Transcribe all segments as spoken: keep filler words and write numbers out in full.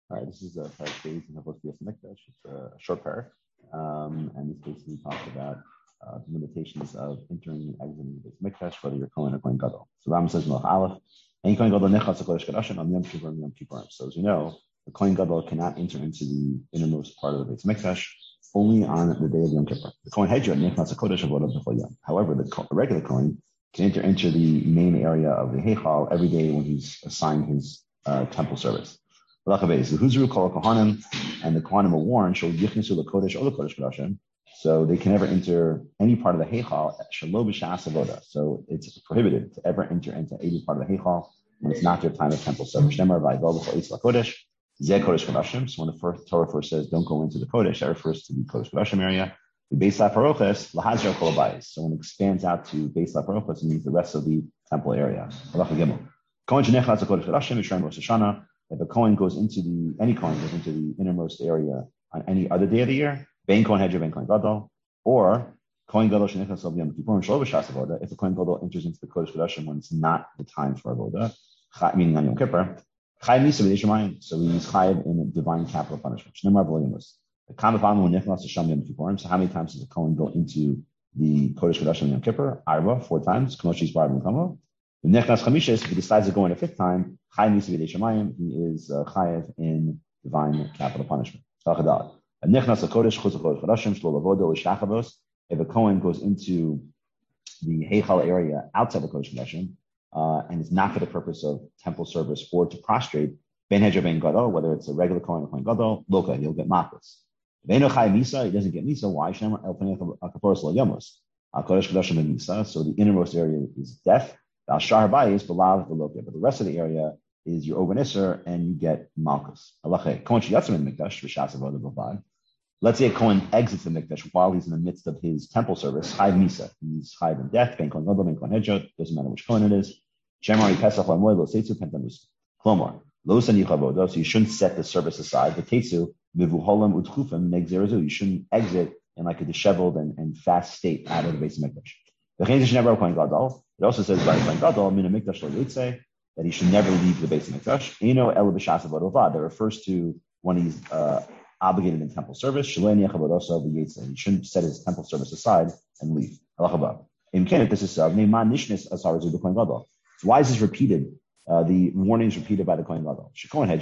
All right, this is a parak days in Havos B'Yas Mikdash. It's a short parak, um, and this basically talks about uh, the limitations of entering and exiting the Mikdash, whether you're Kohen or Kohen Gadol. So Ram says Melech Aleph, and Kohen Gadol nechas HaKodesh Kadashim on Yom Kippur and Yom Kippurim. So as you know, the Kohen Gadol cannot enter into the innermost part of the Beit Mikdash only on the day of Yom Kippur. The Kohen Hedra nechas HaKodesh Avodah B'chol Yom. However, the, the regular Kohen can enter into the main area of the Heichal every day when he's assigned his uh, temple service. The Huzru call Kohanim, and the Kohanim are warned, so they can never enter any part of the Heichal, so it's prohibited to ever enter into any part of the Heichal when it's not their time of temple service. So when the first Torah first says, don't go into the Kodesh, that refers to the Kodesh Kodashim area. The Beis LaParoches, Lahazra Kol Habayis. So when it expands out to Beis LaParoches, it means the rest of the temple area. If a Kohen goes into the, any Kohen goes into the innermost area on any other day of the year, Ben Kohen Hedger, Ben Kohen Gadol, or Kohen Gadol Shenichas Al Yom Kippur and Shlo B'Shas Avoda, if a Kohen Gadol enters into the Kodesh Kodashim when it's not the time for Avoda, meaning on Yom Kippur, Chai Misa B'Dei Shemayim, so he's chayav in divine capital punishment. Shnemar V'Loyamos. The Kama Pam When Nichlas Hashem Yom Kippurim, so how many times does a Kohen go into the Kodesh Kodashim Yom Kippur? Arba, four times, K'moshis Bar B'Kamo. The Nechnas Chamishes, if he decides to go in a fifth time, Chai Misa B'Dei Shemayim, he is uh, chayav in divine capital punishment. If a Kohen goes into the Heichal area outside the Kodesh Kodashim, uh, and it's not for the purpose of temple service or to prostrate, Ben Hedger Ben Gadol, whether it's a regular Kohen or Kohen Gadol, Loka, he'll get Makos. If no Chai Misa, he doesn't get Misa. Why? Shem El Panei HaKaporos Lo Yomos. Kodesh Kodashim and Misa, so the innermost area is death. Al Shar Habayis B'Lav V'Loka, but the rest of the area is your Oben Isser, and you get Malchus. Let's say a Kohen exits the Mikdash while he's in the midst of his temple service. Chayv Misa, he's chayv in death. Ben Kohen Gadol, Ben Kohen Hedjot, doesn't matter which Kohen it is. Shemari Pesach Lamoy Lo Seitzu Pentamus. Klomar Lo Sani Chavodo, so you shouldn't set the service aside. The Tetsu Vivuholam Utchufim Negzerazu, you shouldn't exit in like a disheveled and, and fast state out of the base of Mikdash. The Chaydish never Kohen Gadol. It also says by Kohen Gadol Mina Mikdash Lo Yitzei, that he should never leave the base of Mikdash. Eno El B'Shas Avodah, that refers to when he's uh, obligated in temple service. He shouldn't set his temple service aside and leave. So why is this repeated? Uh, the warning is repeated by the Kohen Gadol.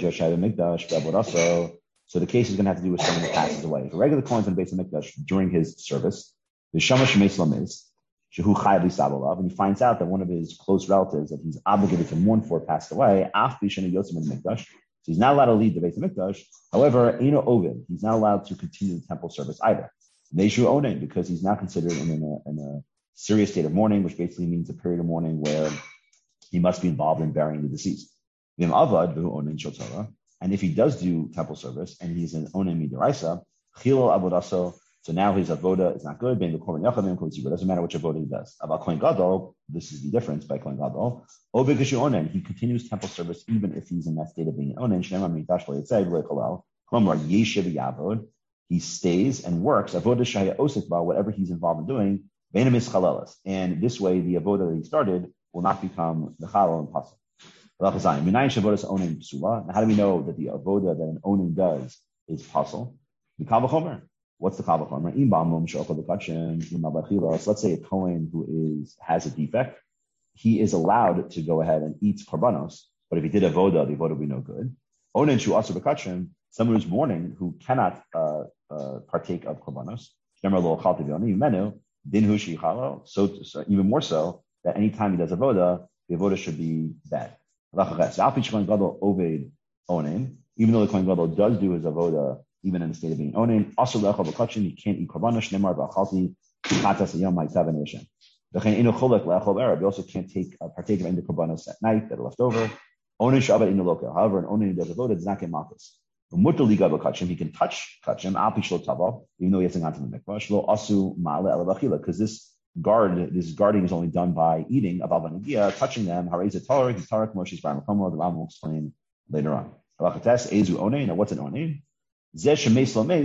So the case is going to have to do with someone who passes away. If a regular Kohen is in the base of Mikdash during his service, the Shamash Shemeis and he finds out that one of his close relatives that he's obligated to mourn for passed away, so he's not allowed to lead the Beit HaMikdash. However, Eino Ovid, he's not allowed to continue the temple service either. Neishu Onen, because he's now considered in a, in a serious state of mourning, which basically means a period of mourning where he must be involved in burying the deceased. And if he does do temple service and he's an Onen Midaraisa, Chilo Avodaso, so now his avoda is not good. It doesn't matter which avoda he does. About Kohen Gadol, this is the difference by Kohen Gadol. He continues temple service even if he's in that state of being an onen. He stays and works whatever he's involved in doing. And this way, the avoda that he started will not become the chalal and pasuk. How do we know that the avoda that an onen does is pasuk? What's the Kal V'chomer? So let's say a Kohen who is has a defect, he is allowed to go ahead and eat korbanos, but if he did avoda, the avoda would be no good. Onen shu aser b'kachim, someone who's mourning who cannot uh, uh, partake of korbanos. So, so even more so that any time he does avoda, the avoda should be bad. Even though the Kohen Gadol does do his avoda, even in the state of being onen, also lechol b'kachim, he can't eat korbanos. Shnemar v'achalti chatas hayom ma'itav nation. V'chein eno cholek le'achol erab. You also can't take uh, partake of any korbanos at night that are left over. Onen shabbat eno lokel. However, an onen who does avoda does not get malchus. V'mutar liga b'kachim, he can touch kachim al pi shlo tava, even though he hasn't gone to the mikvah. Shlo asu ma'ale ela v'achila, because this guard, this guarding is only done by eating aval v'negia, touching them. Harei zetar, hitarek moshes bar makomo. The Ram will explain later on. Halachates ezu onen. Now, what's an onen? This is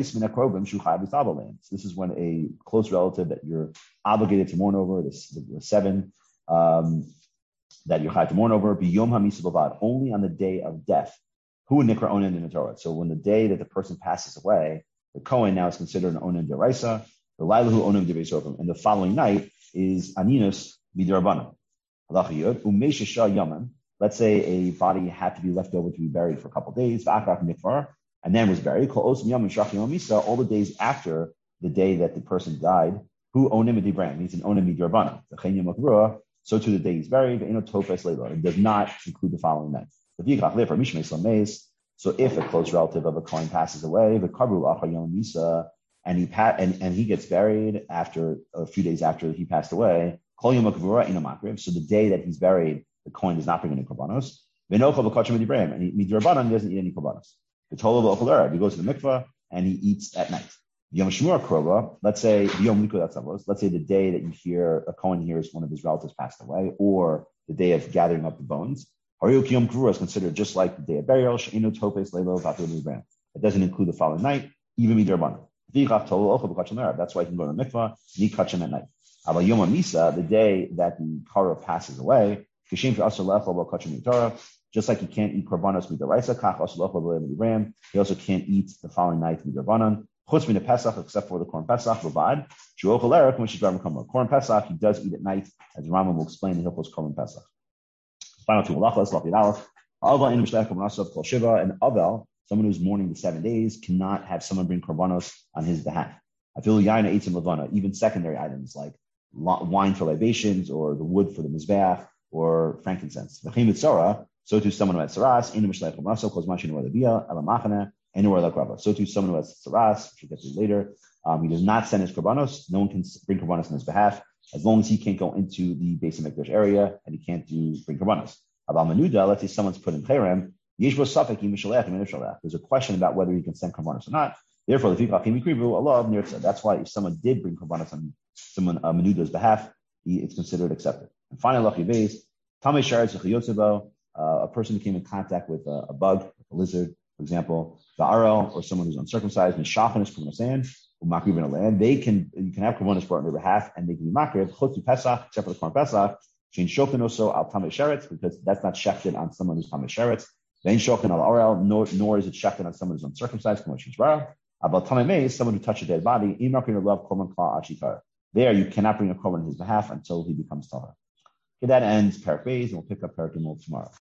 when a close relative that you're obligated to mourn over, the, the, the seven um, that you're had to mourn over, only on the day of death. Who nikra onen in the Torah? So when the day that the person passes away, the Kohen now is considered an onen deraisa. The lailahu onen dereisofim, and the following night is aninus midrabanan. Halacha yud umesha shah yaman. Let's say a body had to be left over to be buried for a couple of days, and then was buried. All the days after the day that the person died, who onim midibran means an onim midrabanan. So to the day he's buried, it does not include the following night. So if a close relative of a Kohen passes away, the kabru and he pa- and, and he gets buried after a few days after he passed away, so the day that he's buried, the Kohen does not bring any korbanos. And midrabanan doesn't eat any korbanos. The Tolo he goes to the mikvah and he eats at night. Yom Shmur Krova, let's say Yom Likut, let's say the day that you hear a Kohen hears one of his relatives passed away, or the day of gathering up the bones. Hariyuk Yom Krura is considered just like the day of burial. She'ino Topes Lelo Vatul Nibram. It doesn't include the following night, even midrabanan. That's why you can go to the mikvah, and eat kachim at night. About Yom Misa, the day that the kara passes away, just like you can't eat korbanos midaraisa, kach asur lechol midibram. He also can't eat the following night midrabanan. Chutz min Pesach, except for the Korban Pesach, Rabad. Shuochel erek when she's Korban Pesach, he does eat at night, as Rambam will explain in Hilchos Korban Pesach. Final two halachas, Lafid Aleph. Aval inu mishlech korban asav kol shiva, and Aval, someone who's mourning the seven days, cannot have someone bring korbanos on his behalf. I feel yaina eitzim levana, even secondary items like wine for libations, or the wood for the mizbeach, or frankincense. V'chim mitzora, so to someone who had saras, inu mishlech korban asav kol zman shenu alabiyah elamachana. Anywhere like Rava. So to someone who has saras, which we'll get to later, um, he does not send his korbanos. No one can bring korbanos on his behalf, as long as he can't go into the Beis Hamikdash area and he can't do bring korbanos. About Menuda, let's say someone's put in cherem. There's a question about whether he can send korbanos or not. Therefore, that's why if someone did bring korbanos on someone uh, Menuda's behalf, he, it's considered accepted. And finally, uh, a person who came in contact with a, a bug, a lizard, for example, the Arel or someone who's uncircumcised and shachan is korbanos sand, or makriv in a land, they can you can have korbanos brought on their behalf, and they can be makriv chutz to Pesach, except for the Korban Pesach, shein shokin also al tamei sheretz, because that's not shechted on someone who's tamei sheretz. Then shokin al Arel, nor nor is it shechted on someone who's uncircumcised, kamoshin zvar. About tamei meis, someone who touched a dead body, im makriv love korban kla achikar. There you cannot bring a korban on his behalf until he becomes tahor. Okay, that ends Parak Beis, and we'll pick up Parak Gimel tomorrow.